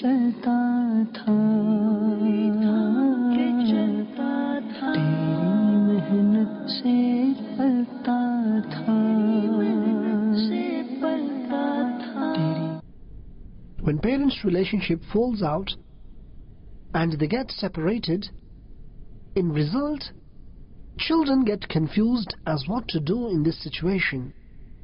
चलता था तेरी मेहनत से पलता था When parents' relationship falls out and they get separated, in result, children get confused as what to do in this situation.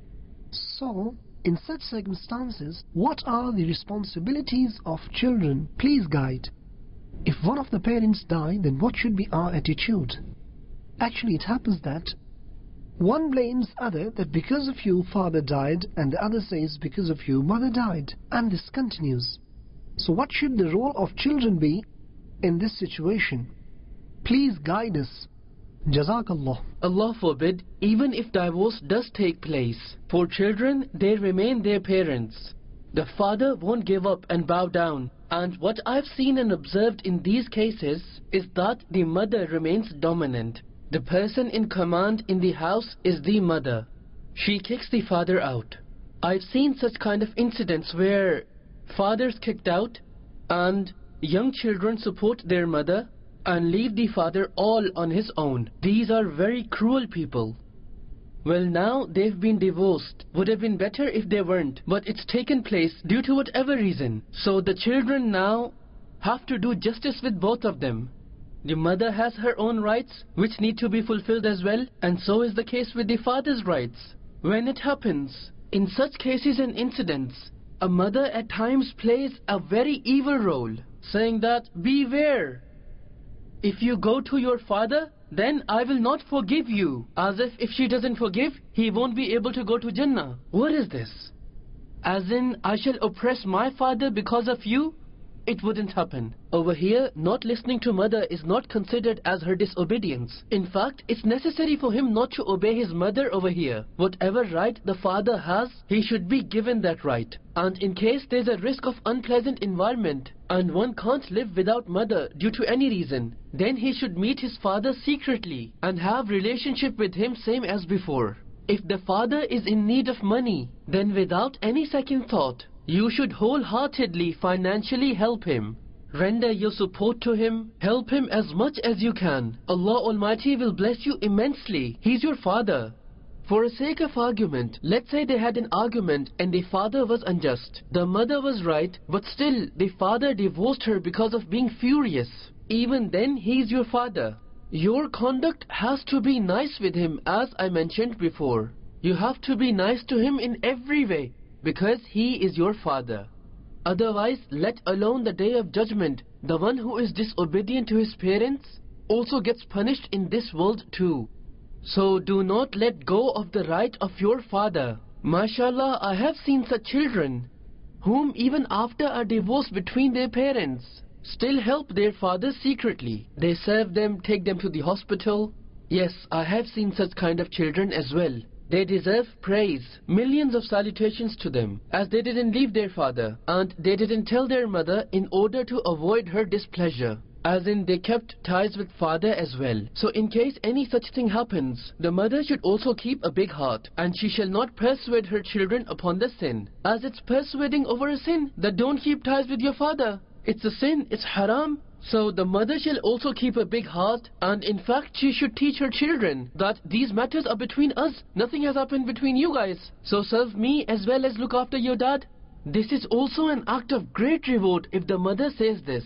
So, in such circumstances, what are the responsibilities of children? Please guide. If one of the parents die, then what should be our attitude? Actually, it happens that one blames other that because of you father died, and the other says because of you mother died, and this continues. So what should the role of children be in this situation? Please guide us. Jazakallah. Allah forbid, even if divorce does take place, for children they remain their parents. The father won't give up and bow down, and what I've seen and observed in these cases is that the mother remains dominant. The person in command in the house is the mother. She kicks the father out. I've seen such kind of incidents where father's kicked out and young children support their mother and leave the father all on his own. These are very cruel people. Well, now they've been divorced. Would have been better if they weren't, but it's taken place due to whatever reason. So the children now have to do justice with both of them. The mother has her own rights, which need to be fulfilled as well, and so is the case with the father's rights. When it happens, in such cases and incidents, a mother at times plays a very evil role, saying that, beware, if you go to your father, then I will not forgive you. As if she doesn't forgive, he won't be able to go to Jannah. What is this? As in, I shall oppress my father because of you? It wouldn't happen. Over here, not listening to mother is not considered as her disobedience. In fact, it's necessary for him not to obey his mother over here. Whatever right the father has, he should be given that right. And in case there's a risk of unpleasant environment, and one can't live without mother due to any reason, then he should meet his father secretly and have relationship with him same as before. If the father is in need of money, then without any second thought, you should wholeheartedly financially help him. Render your support to him. Help him as much as you can. Allah Almighty will bless you immensely. He's your father. For a sake of argument, let's say they had an argument and the father was unjust. The mother was right, but still the father divorced her because of being furious. Even then, he's your father. Your conduct has to be nice with him, as I mentioned before. You have to be nice to him in every way, because he is your father. Otherwise, let alone the day of judgment, the one who is disobedient to his parents also gets punished in this world too. So do not let go of the right of your father. MashaAllah, I have seen such children whom even after a divorce between their parents still help their father secretly. They serve them, take them to the hospital. Yes, I have seen such kind of children as well. They deserve praise, millions of salutations to them, as they didn't leave their father, and they didn't tell their mother in order to avoid her displeasure. As in, they kept ties with father as well. So in case any such thing happens, the mother should also keep a big heart, and she shall not persuade her children upon the sin. As it's persuading over a sin, that don't keep ties with your father. It's a sin, it's haram. So the mother shall also keep a big heart, and in fact she should teach her children that these matters are between us. Nothing has happened between you guys. So serve me as well as look after your dad. This is also an act of great reward if the mother says this.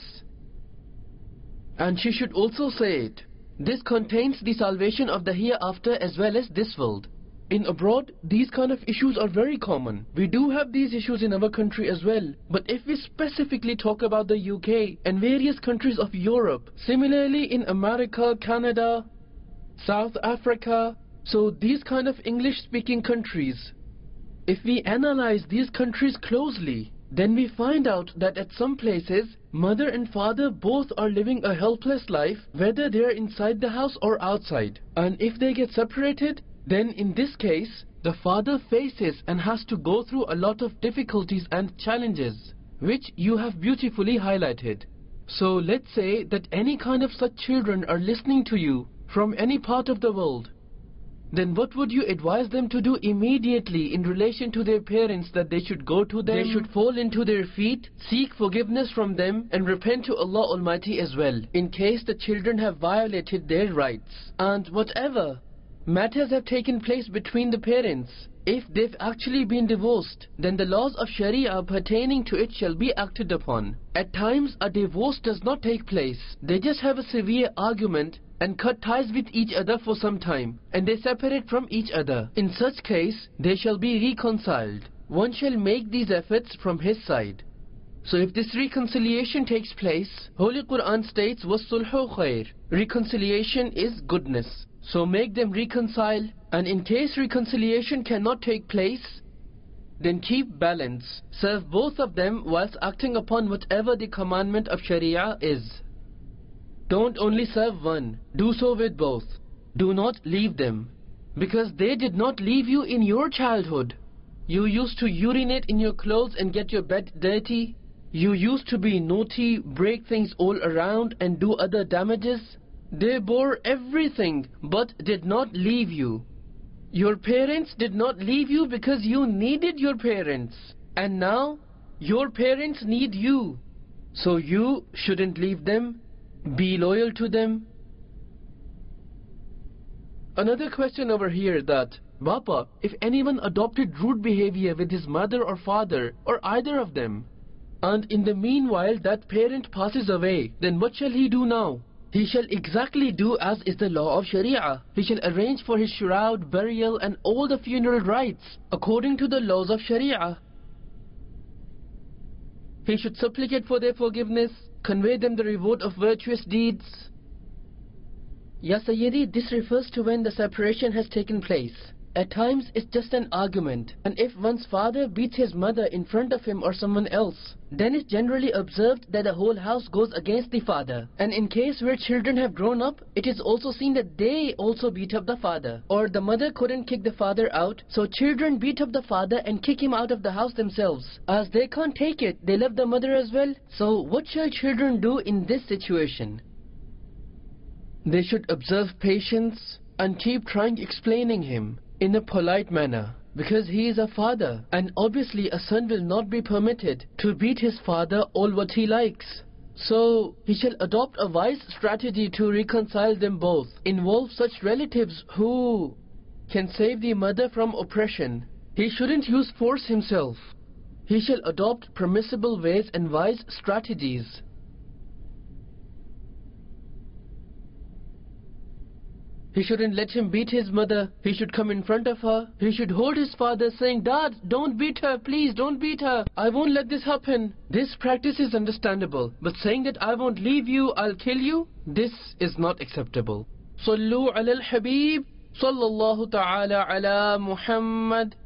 And she should also say it. This contains the salvation of the hereafter as well as this world. In abroad, these kind of issues are very common. We do have these issues in our country as well. But if we specifically talk about the UK and various countries of Europe, similarly in America, Canada, South Africa, so these kind of English-speaking countries, if we analyze these countries closely, then we find out that at some places, mother and father both are living a helpless life, whether they are inside the house or outside. And if they get separated, then in this case, the father faces and has to go through a lot of difficulties and challenges, which you have beautifully highlighted. So let's say that any kind of such children are listening to you from any part of the world. then what would you advise them to do immediately in relation to their parents? That they should go to them, they should fall into their feet, seek forgiveness from them, and repent to Allah Almighty as well, in case the children have violated their rights. And whatever matters have taken place between the parents, if they've actually been divorced, then the laws of Sharia pertaining to it shall be acted upon. At times a divorce does not take place. They just have a severe argument and cut ties with each other for some time, and they separate from each other. In such case, they shall be reconciled. One shall make these efforts from his side. So if this reconciliation takes place, Holy Quran states, وَالصُّلْحُ خَيْرٌ. Reconciliation is goodness. So make them reconcile, and in case reconciliation cannot take place, then keep balance. Serve both of them whilst acting upon whatever the commandment of Sharia is. Don't only serve one, do so with both. Do not leave them, because they did not leave you in your childhood. You used to urinate in your clothes and get your bed dirty. You used to be naughty, break things all around and do other damages. They bore everything but did not leave you. Your parents did not leave you because you needed your parents. And now, your parents need you. So you shouldn't leave them. Be loyal to them. Another question over here that, Bapa, if anyone adopted rude behavior with his mother or father, or either of them, and in the meanwhile that parent passes away, then what shall he do now? He shall exactly do as is the law of Sharia. He shall arrange for his shroud, burial and all the funeral rites according to the laws of Sharia. He should supplicate for their forgiveness, convey them the reward of virtuous deeds. Ya Sayyidi, this refers to when the separation has taken place. At times it's just an argument, and if one's father beats his mother in front of him or someone else, then it's generally observed that the whole house goes against the father. And in case where children have grown up, it is also seen that they also beat up the father. Or the mother couldn't kick the father out, so children beat up the father and kick him out of the house themselves. As they can't take it, they love the mother as well. So what shall children do in this situation? They should observe patience and keep trying explaining him in a polite manner, because he is a father, and obviously a son will not be permitted to beat his father all what he likes. So he shall adopt a wise strategy to reconcile them both. Involve such relatives who can save the mother from oppression. He shouldn't use force himself. He shall adopt permissible ways and wise strategies. He shouldn't let him beat his mother. He should come in front of her. He should hold his father saying, Dad, don't beat her, please don't beat her. I won't let this happen. This practice is understandable. But saying that I won't leave you, I'll kill you, this is not acceptable. Sallu ala al-Habib, sallallahu ta'ala ala Muhammad.